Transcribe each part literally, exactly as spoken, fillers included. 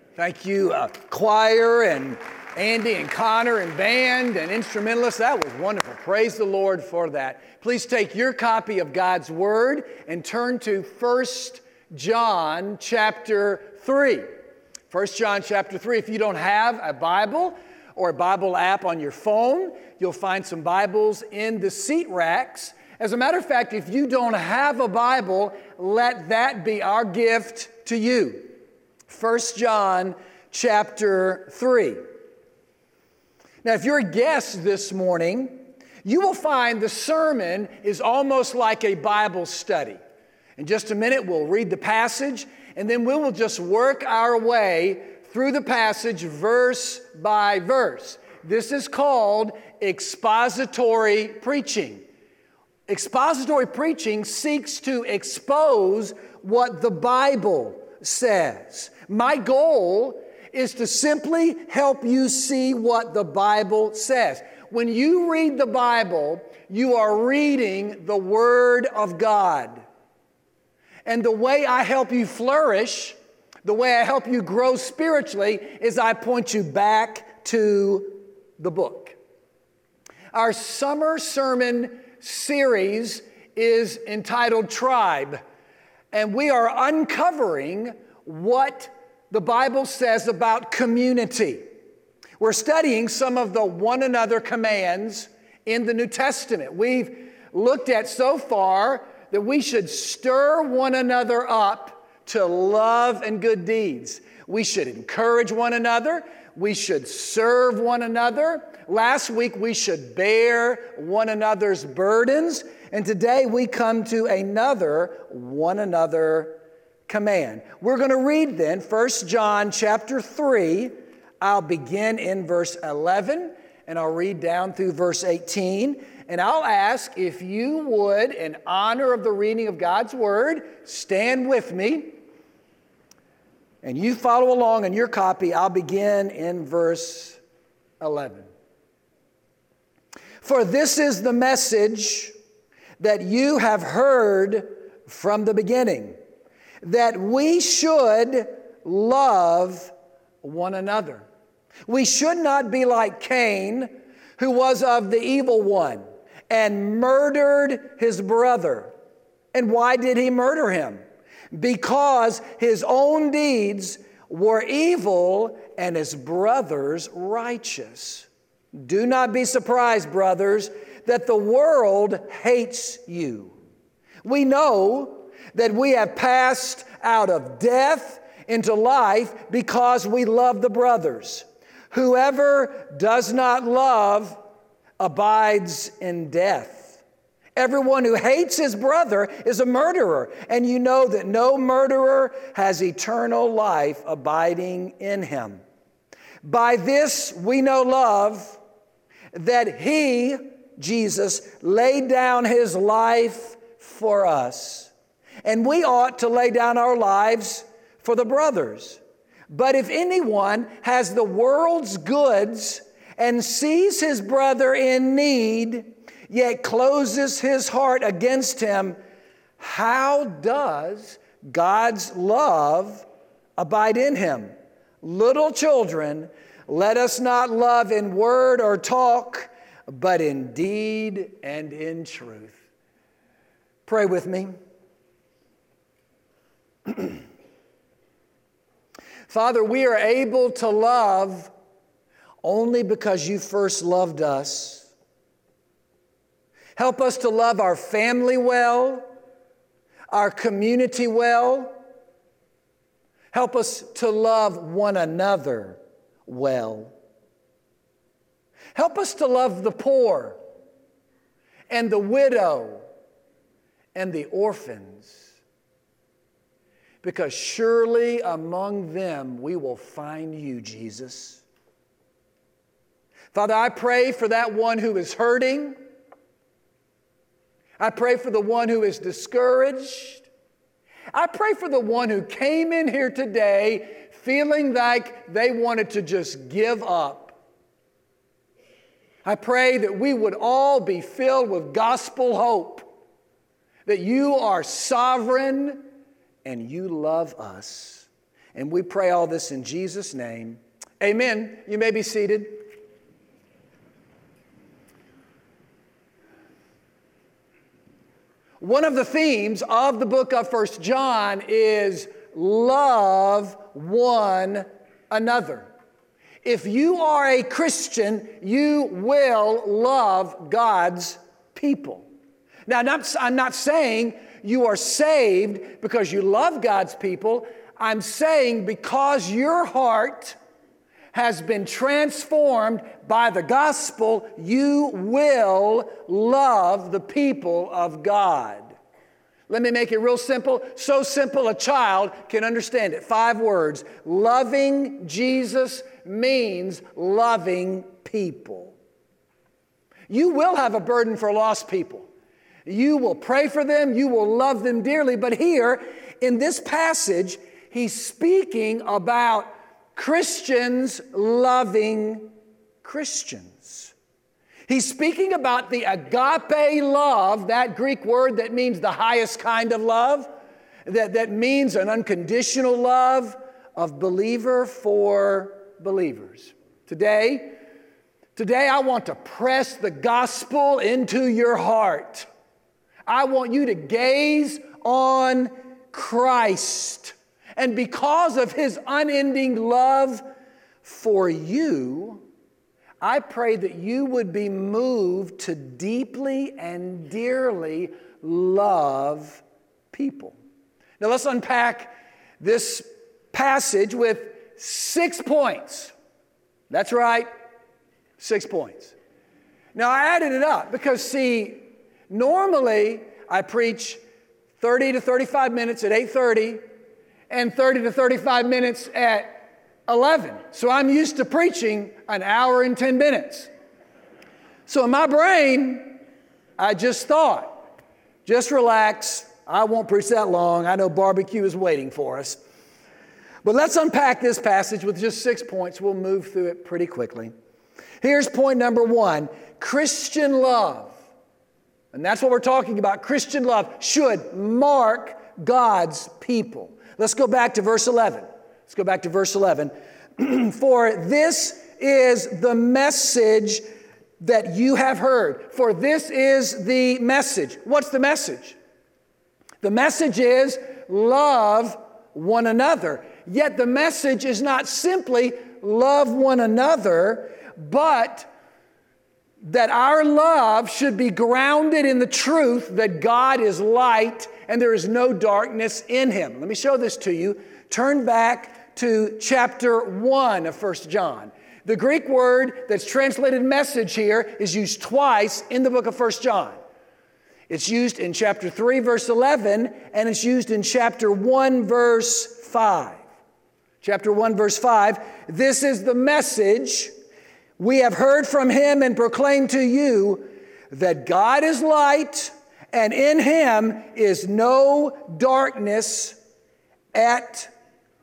Thank you, uh, choir and Andy and Connor and band and instrumentalists. That was wonderful. Praise the Lord for that. Please take your copy of God's Word and turn to First John chapter three. First John chapter three. If you don't have a Bible or a Bible app on your phone, you'll find some Bibles in the seat racks. As a matter of fact, if you don't have a Bible, let that be our gift to you. First John chapter three. Now, if you're a guest this morning, you will find the sermon is almost like a Bible study. In just a minute, we'll read the passage, and then we will just work our way through the passage verse by verse. This is called expository preaching. Expository preaching seeks to expose what the Bible says. My goal is to simply help you see what the Bible says. When you read the Bible, you are reading the Word of God. And the way I help you flourish, the way I help you grow spiritually, is I point you back to the book. Our summer sermon series is entitled Tribe, and we are uncovering what the Bible says about community. We're studying some of the one another commands in the New Testament. We've looked at so far that we should stir one another up to love and good deeds. We should encourage one another. We should serve one another. Last week we should bear one another's burdens. And today we come to another one another command. We're going to read then First John chapter three. I'll begin in verse eleven and I'll read down through verse eighteen. And I'll ask if you would, in honor of the reading of God's Word, stand with me. And you follow along in your copy. I'll begin in verse eleven. For this is the message that you have heard from the beginning, that we should love one another. We should not be like Cain, who was of the evil one and murdered his brother. And why did he murder him? Because his own deeds were evil and his brother's righteous. Do not be surprised, brothers, that the world hates you. We know that we have passed out of death into life because we love the brothers. Whoever does not love abides in death. Everyone who hates his brother is a murderer, and you know that no murderer has eternal life abiding in him. By this we know love, that he, Jesus, laid down his life for us. And we ought to lay down our lives for the brothers. But if anyone has the world's goods and sees his brother in need, yet closes his heart against him, how does God's love abide in him? Little children, let us not love in word or talk, but in deed and in truth. Pray with me. Father, we are able to love only because you first loved us. Help us to love our family well, our community well. Help us to love one another well. Help us to love the poor and the widow and the orphans, because surely among them we will find you, Jesus. Father, I pray for that one who is hurting. I pray for the one who is discouraged. I pray for the one who came in here today feeling like they wanted to just give up. I pray that we would all be filled with gospel hope, that you are sovereign and you love us. And we pray all this in Jesus' name. Amen. You may be seated. One of the themes of the book of First John is love one another. If you are a Christian, you will love God's people. Now, not, I'm not saying you are saved because you love God's people. I'm saying because your heart has been transformed by the gospel, you will love the people of God. Let me make it real simple, so simple a child can understand it. Five words. Loving Jesus means loving people. You will have a burden for lost people. You will pray for them. You will love them dearly. But here, in this passage, he's speaking about Christians loving Christians. He's speaking about the agape love, that Greek word that means the highest kind of love, that, that means an unconditional love of believer for believers. Today, today I want to press the gospel into your heart. I want you to gaze on Christ. And because of His unending love for you, I pray that you would be moved to deeply and dearly love people. Now let's unpack this passage with six points. That's right, six points. Now I added it up because, see, normally I preach thirty to thirty-five minutes at eight thirty and thirty to thirty-five minutes at eleven. So I'm used to preaching an hour and ten minutes. So in my brain, I just thought, just relax. I won't preach that long. I know barbecue is waiting for us. But let's unpack this passage with just six points. We'll move through it pretty quickly. Here's point number one. Christian love, and that's what we're talking about, Christian love should mark God's people. Let's go back to verse eleven. Let's go back to verse eleven. For this is the message that you have heard. For this is the message. What's the message? The message is love one another. Yet the message is not simply love one another, but that our love should be grounded in the truth that God is light and there is no darkness in Him. Let me show this to you. Turn back to chapter one of First John. The Greek word that's translated message here is used twice in the book of First John. It's used in chapter three, verse eleven, and it's used in chapter one, verse five. Chapter one, verse five, this is the message we have heard from Him and proclaimed to you, that God is light, and in Him is no darkness at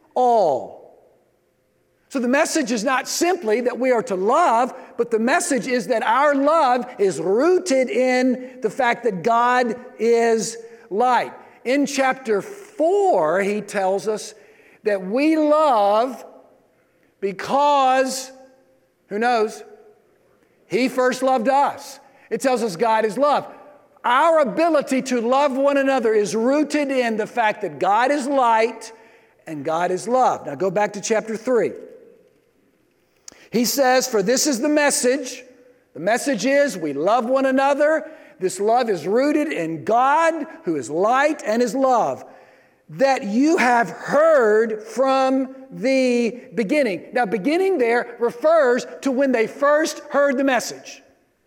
all. So the message is not simply that we are to love, but the message is that our love is rooted in the fact that God is light. In chapter four, he tells us that we love because, who knows? He first loved us. It tells us God is love. Our ability to love one another is rooted in the fact that God is light and God is love. Now go back to chapter three. He says, for this is the message. The message is we love one another. This love is rooted in God, who is light and is love, that you have heard from the beginning. Now, beginning there refers to when they first heard the message.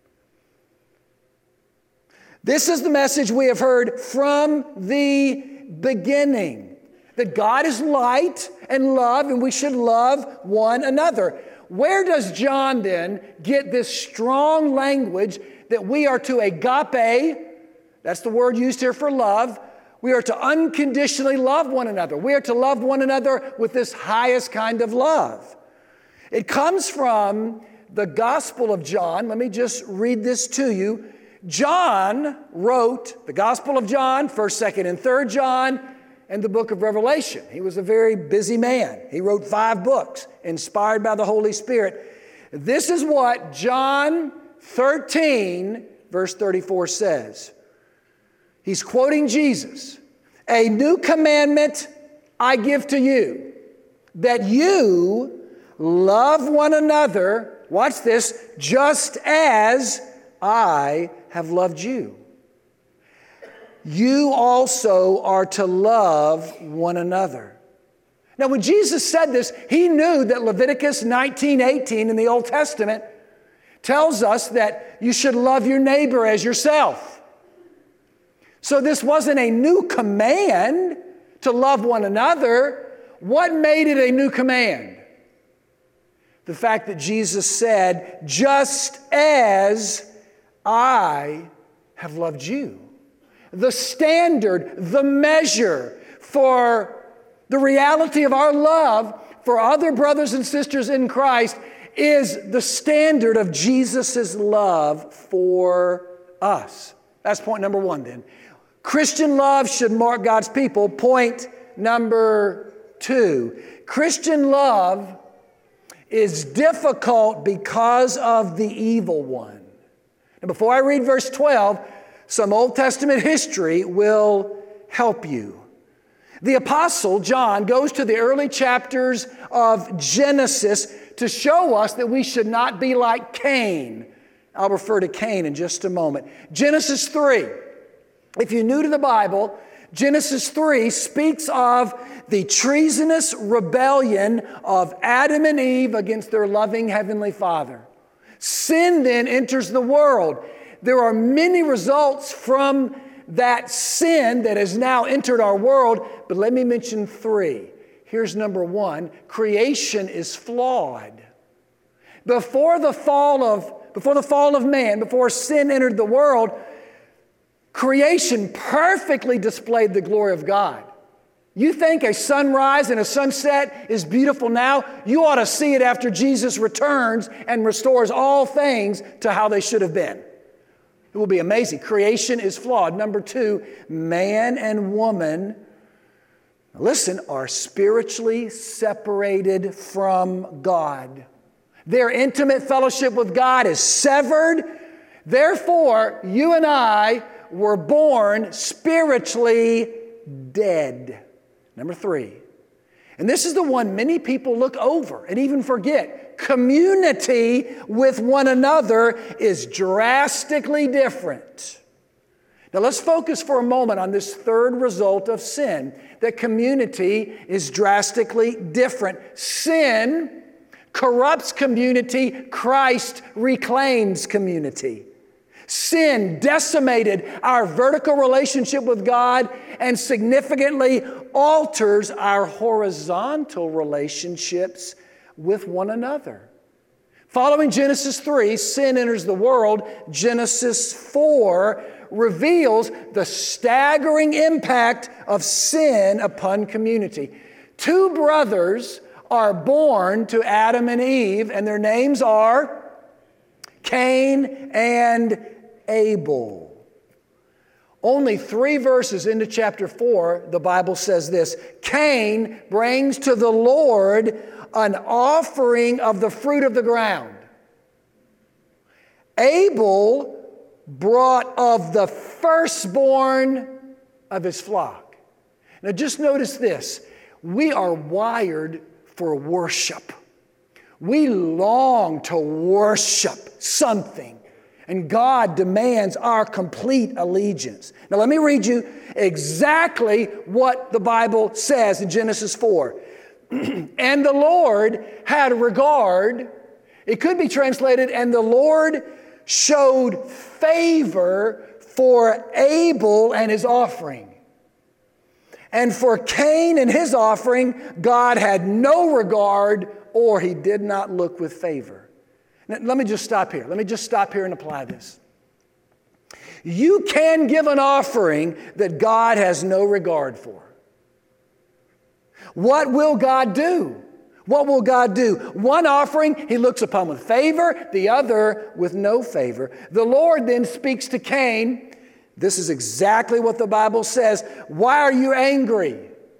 This is the message we have heard from the beginning, that God is light and love, and we should love one another. Where does John then get this strong language that we are to agape, that's the word used here for love, we are to unconditionally love one another. We are to love one another with this highest kind of love. It comes from the Gospel of John. Let me just read this to you. John wrote the Gospel of John, first, second, and third John, and the book of Revelation. He was a very busy man. He wrote five books inspired by the Holy Spirit. This is what John thirteen, verse thirty-four says. He's quoting Jesus. A new commandment I give to you, that you love one another, watch this, just as I have loved you. You also are to love one another. Now, when Jesus said this, he knew that Leviticus nineteen eighteen in the Old Testament tells us that you should love your neighbor as yourself. So this wasn't a new command to love one another. What made it a new command? The fact that Jesus said, just as I have loved you. The standard, the measure for the reality of our love for other brothers and sisters in Christ is the standard of Jesus' love for us. That's point number one then. Christian love should mark God's people. Point number two. Christian love is difficult because of the evil one. And before I read verse twelve, some Old Testament history will help you. The Apostle John goes to the early chapters of Genesis to show us that we should not be like Cain. I'll refer to Cain in just a moment. Genesis three. If you're new to the Bible, Genesis three speaks of the treasonous rebellion of Adam and Eve against their loving Heavenly Father. Sin then enters the world. There are many results from that sin that has now entered our world, but let me mention three. Here's number one. Creation is flawed. Before the fall of, before the fall of man, before sin entered the world, creation perfectly displayed the glory of God. You think a sunrise and a sunset is beautiful now? You ought to see it after Jesus returns and restores all things to how they should have been. It will be amazing. Creation is flawed. Number two, man and woman, listen, are spiritually separated from God. Their intimate fellowship with God is severed. Therefore, you and I were born spiritually dead. Number three, and this is the one many people look over and even forget. Community with one another is drastically different. Now let's focus for a moment on this third result of sin, that community is drastically different. Sin corrupts community, Christ reclaims community. Sin decimated our vertical relationship with God and significantly alters our horizontal relationships with one another. Following Genesis three, sin enters the world. Genesis four reveals the staggering impact of sin upon community. Two brothers are born to Adam and Eve, and their names are Cain and Abel. Only three verses into chapter four, the Bible says this: Cain brings to the Lord an offering of the fruit of the ground. Abel brought of the firstborn of his flock. Now just notice this. We are wired for worship. We long to worship something. And God demands our complete allegiance. Now let me read you exactly what the Bible says in Genesis four. And the Lord had regard, it could be translated, and the Lord showed favor for Abel and his offering. And for Cain and his offering, God had no regard, or he did not look with favor. Now, let me just stop here. Let me just stop here and apply this. You can give an offering that God has no regard for. What will God do? What will God do? One offering he looks upon with favor, the other with no favor. The Lord then speaks to Cain. This is exactly what the Bible says. Why are you angry?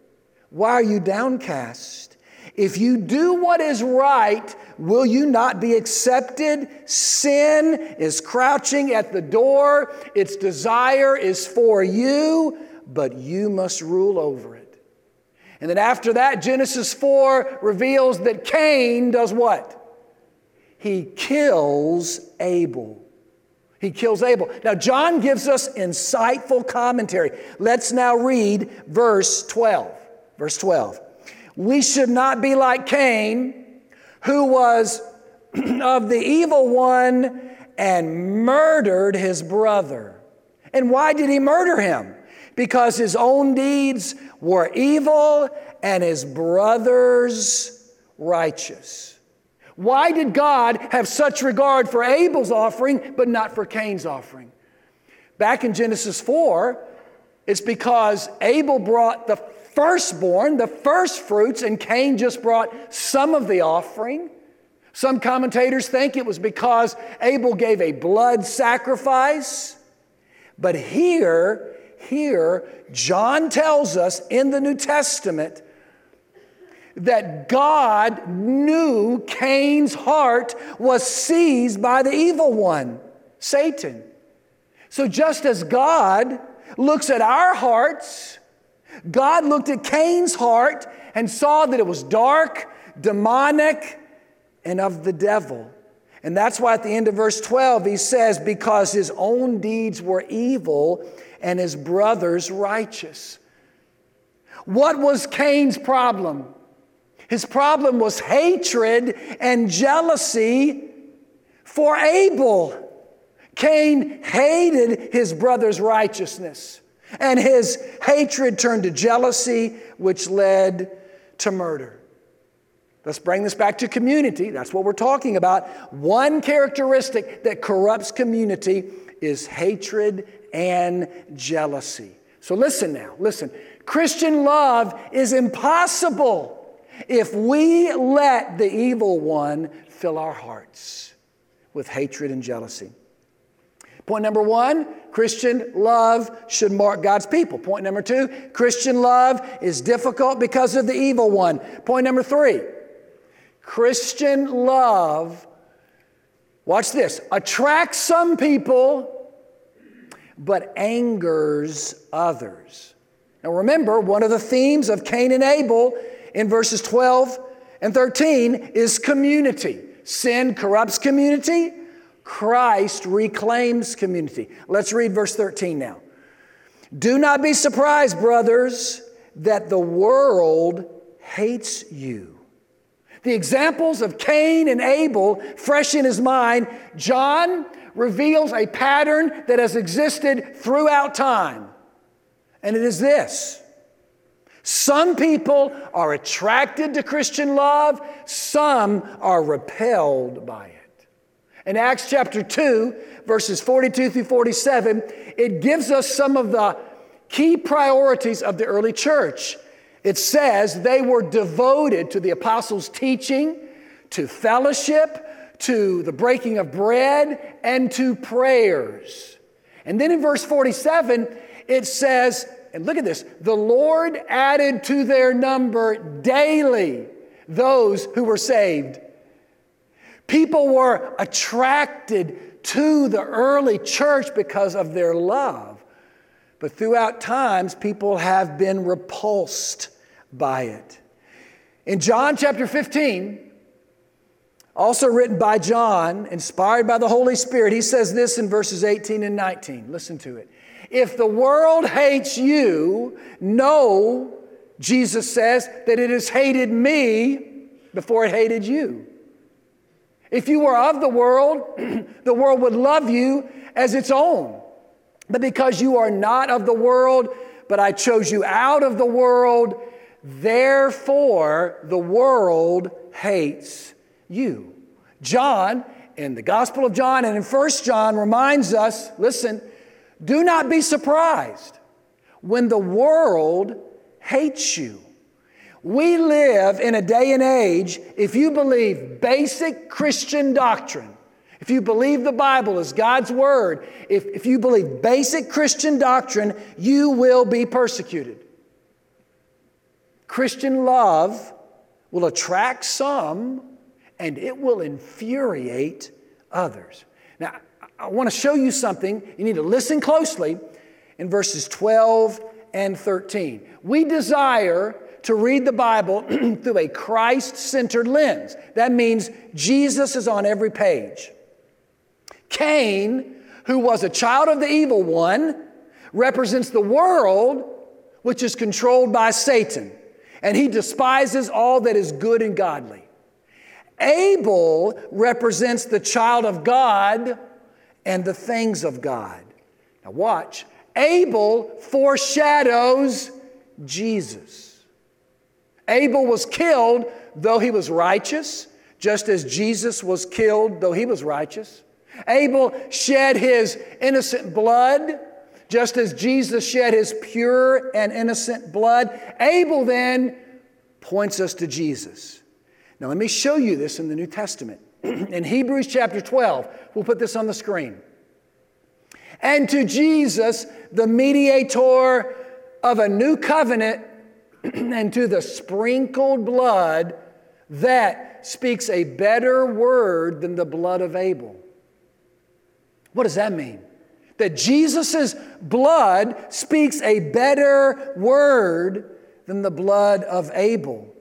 Why are you downcast? If you do what is right, will you not be accepted? Sin is crouching at the door. Its desire is for you, but you must rule over it. And then after that, Genesis four reveals that Cain does what? He kills Abel. He kills Abel. Now, John gives us insightful commentary. Let's now read verse twelve. Verse twelve. We should not be like Cain, who was of the evil one and murdered his brother. And why did he murder him? Because his own deeds were evil and his brother's righteous. Why did God have such regard for Abel's offering but not for Cain's offering? Back in Genesis four, it's because Abel brought the firstborn, the first fruits, and Cain just brought some of the offering. Some commentators think it was because Abel gave a blood sacrifice. But here, here, John tells us in the New Testament that God knew Cain's heart was seized by the evil one, Satan. So just as God looks at our hearts, God looked at Cain's heart and saw that it was dark, demonic, and of the devil. And that's why at the end of verse twelve he says, because his own deeds were evil and his brother's righteous. What was Cain's problem? His problem was hatred and jealousy for Abel. Cain hated his brother's righteousness, and his hatred turned to jealousy, which led to murder. Let's bring this back to community. That's what we're talking about. One characteristic that corrupts community is hatred and jealousy. So listen now, listen. Christian love is impossible if we let the evil one fill our hearts with hatred and jealousy. Point number one, Christian love should mark God's people. Point number two, Christian love is difficult because of the evil one. Point number three, Christian love, watch this, attracts some people, but angers others. Now remember, one of the themes of Cain and Abel in verses twelve and thirteen is community. Sin corrupts community. Christ reclaims community. Let's read verse thirteen now. Do not be surprised, brothers, that the world hates you. The examples of Cain and Abel fresh in his mind, John reveals a pattern that has existed throughout time. And it is this. Some people are attracted to Christian love. Some are repelled by it. In Acts chapter two, verses forty-two through forty-seven, it gives us some of the key priorities of the early church. It says they were devoted to the apostles' teaching, to fellowship, to the breaking of bread, and to prayers. And then in verse forty-seven, it says, and look at this, the Lord added to their number daily those who were saved. People were attracted to the early church because of their love. But throughout times, people have been repulsed by it. In John chapter fifteen, also written by John, inspired by the Holy Spirit, he says this in verses eighteen and nineteen. Listen to it. If the world hates you, know, Jesus says, that it has hated me before it hated you. If you were of the world, the world would love you as its own. But because you are not of the world, but I chose you out of the world, therefore the world hates you. John, in the Gospel of John and in First John, reminds us, listen, do not be surprised when the world hates you. We live in a day and age, if you believe basic Christian doctrine, if you believe the Bible is God's Word, if, if you believe basic Christian doctrine, you will be persecuted. Christian love will attract some, and it will infuriate others. Now, I want to show you something. You need to listen closely in verses twelve and thirteen. We desire to read the Bible through a Christ-centered lens. That means Jesus is on every page. Cain, who was a child of the evil one, represents the world, which is controlled by Satan, and he despises all that is good and godly. Abel represents the child of God and the things of God. Now watch. Abel foreshadows Jesus. Abel was killed though he was righteous, just as Jesus was killed though he was righteous. Abel shed his innocent blood, just as Jesus shed his pure and innocent blood. Abel then points us to Jesus. Now let me show you this in the New Testament. In Hebrews chapter twelve, we'll put this on the screen. And to Jesus, the mediator of a new covenant, and to the sprinkled blood that speaks a better word than the blood of Abel. What does that mean? That Jesus' blood speaks a better word than the blood of Abel.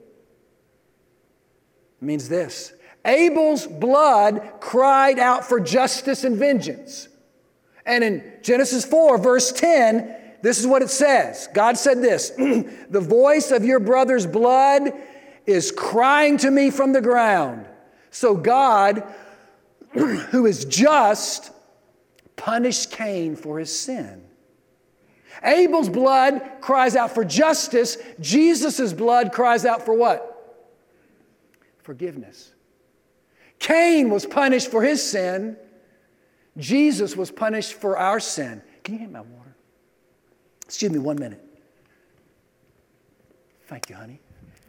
It means this. Abel's blood cried out for justice and vengeance. And in Genesis four, verse ten, this is what it says. God said this, the voice of your brother's blood is crying to me from the ground. So God, who is just, punished Cain for his sin. Abel's blood cries out for justice. Jesus' blood cries out for what? Forgiveness. Cain was punished for his sin. Jesus was punished for our sin. Can you hand me my water? Excuse me one minute. Thank you, honey.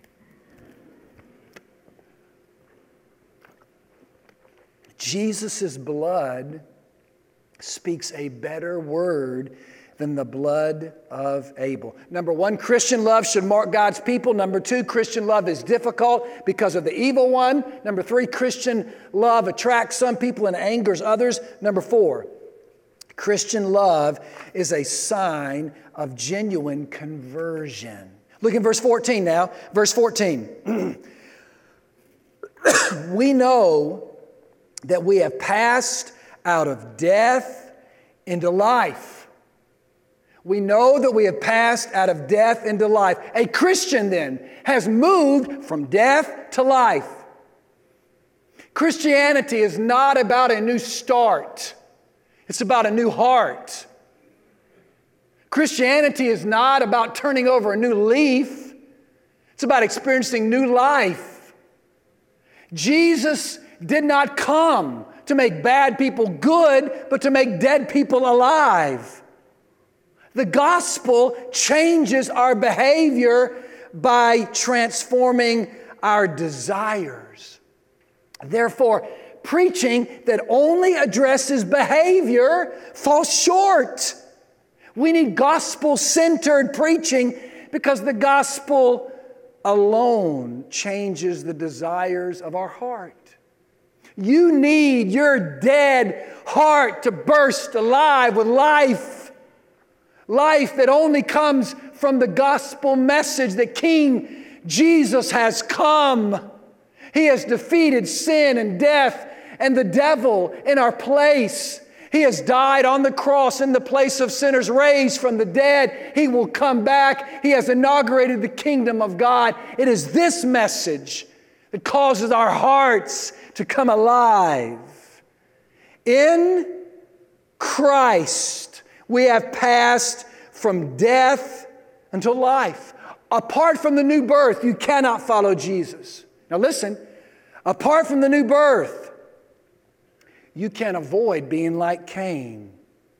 Jesus' blood speaks a better word than the blood of Abel. Number one, Christian love should mark God's people. Number two, Christian love is difficult because of the evil one. Number three, Christian love attracts some people and angers others. Number four, Christian love is a sign of genuine conversion. Look in verse fourteen now. Verse fourteen. We know that we have passed out of death into life. We know that we have passed out of death into life. A Christian then has moved from death to life. Christianity is not about a new start. It's about a new heart. Christianity is not about turning over a new leaf. It's about experiencing new life. Jesus did not come to make bad people good, but to make dead people alive. The gospel changes our behavior by transforming our desires. Therefore, preaching that only addresses behavior falls short. We need gospel-centered preaching because the gospel alone changes the desires of our heart. You need your dead heart to burst alive with life. Life that only comes from the gospel message that King Jesus has come. He has defeated sin and death and the devil in our place. He has died on the cross in the place of sinners, raised from the dead. He will come back. He has inaugurated the kingdom of God. It is this message that causes our hearts to come alive. In Christ, we have passed from death unto life. Apart from the new birth, you cannot follow Jesus. Now listen, apart from the new birth, you can't avoid being like Cain.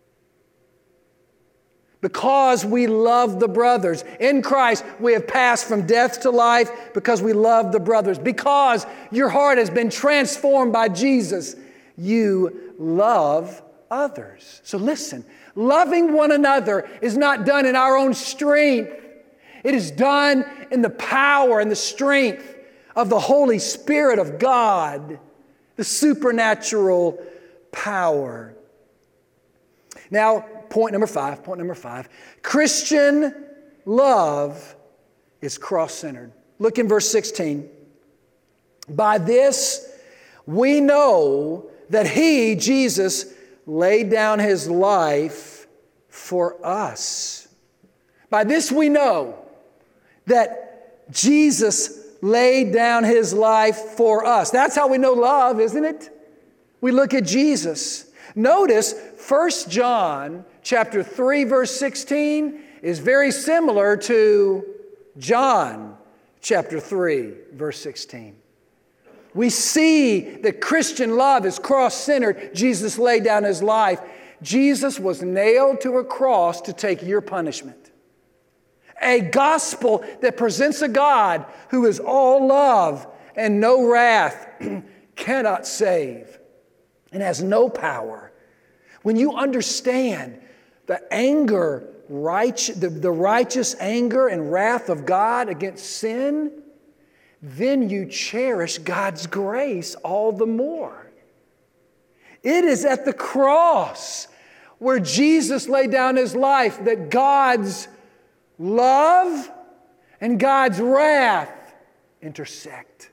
Because we love the brothers. In Christ, we have passed from death to life because we love the brothers. Because your heart has been transformed by Jesus, you love others. So listen, loving one another is not done in our own strength. It is done in the power and the strength of the Holy Spirit of God, the supernatural power. Now, point number five, point number five. Christian love is cross-centered. Look in verse sixteen. By this we know that He, Jesus, laid down His life for us. By this we know that Jesus laid down His life for us. That's how we know love, isn't it? We look at Jesus. Notice First John chapter three, verse sixteen is very similar to John chapter three, verse sixteen. We see that Christian love is cross-centered. Jesus laid down His life. Jesus was nailed to a cross to take your punishment. A gospel that presents a God who is all love and no wrath, cannot save, and has no power. When you understand the anger, right, the, the righteous anger and wrath of God against sin, then you cherish God's grace all the more. It is at the cross where Jesus laid down His life that God's love and God's wrath intersect.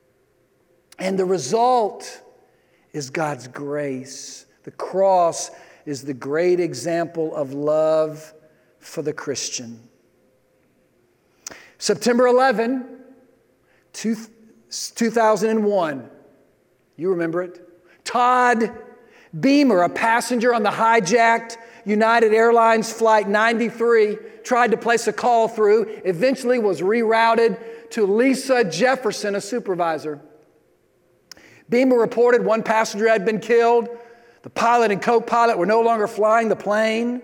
And the result is God's grace. The cross is the great example of love for the Christian. September eleventh, two thousand one. You remember it? Todd Beamer, a passenger on the hijacked United Airlines Flight ninety-three, tried to place a call through, eventually was rerouted to Lisa Jefferson, a supervisor. Beamer reported one passenger had been killed. The pilot and co-pilot were no longer flying the plane.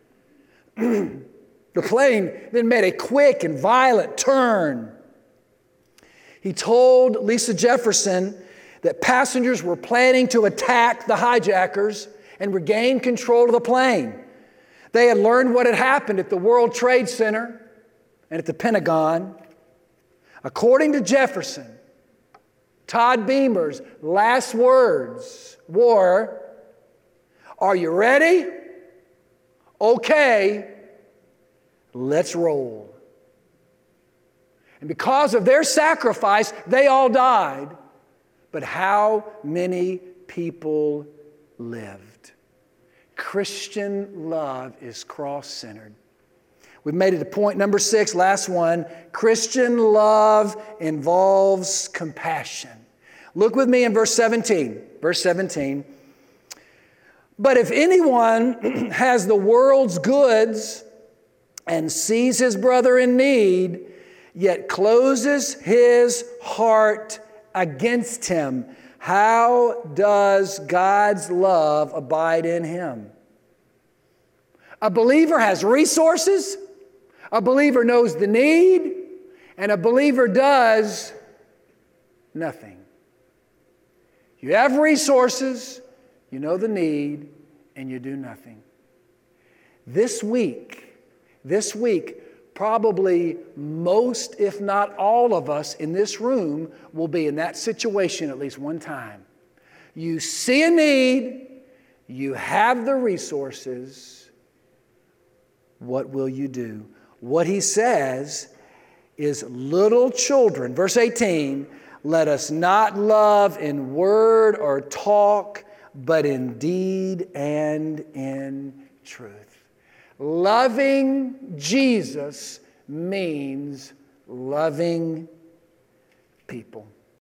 The plane then made a quick and violent turn. He told Lisa Jefferson that passengers were planning to attack the hijackers and regain control of the plane. They had learned what had happened at the World Trade Center and at the Pentagon. According to Jefferson, Todd Beamer's last words were, "Are you ready? Okay, let's roll." And because of their sacrifice, they all died. But how many people lived? Christian love is cross-centered. We've made it to point number six, last one. Christian love involves compassion. Look with me in verse seventeen. Verse seventeen. But if anyone has the world's goods and sees his brother in need, yet closes his heart against him, how does God's love abide in him? A believer has resources, a believer knows the need, and a believer does nothing. You have resources, you know the need, and you do nothing. This week, this week, probably most, if not all of us in this room will be in that situation at least one time. You see a need, you have the resources, what will you do? What he says is, little children, verse eighteen, let us not love in word or talk, but in deed and in truth. Loving Jesus means loving people.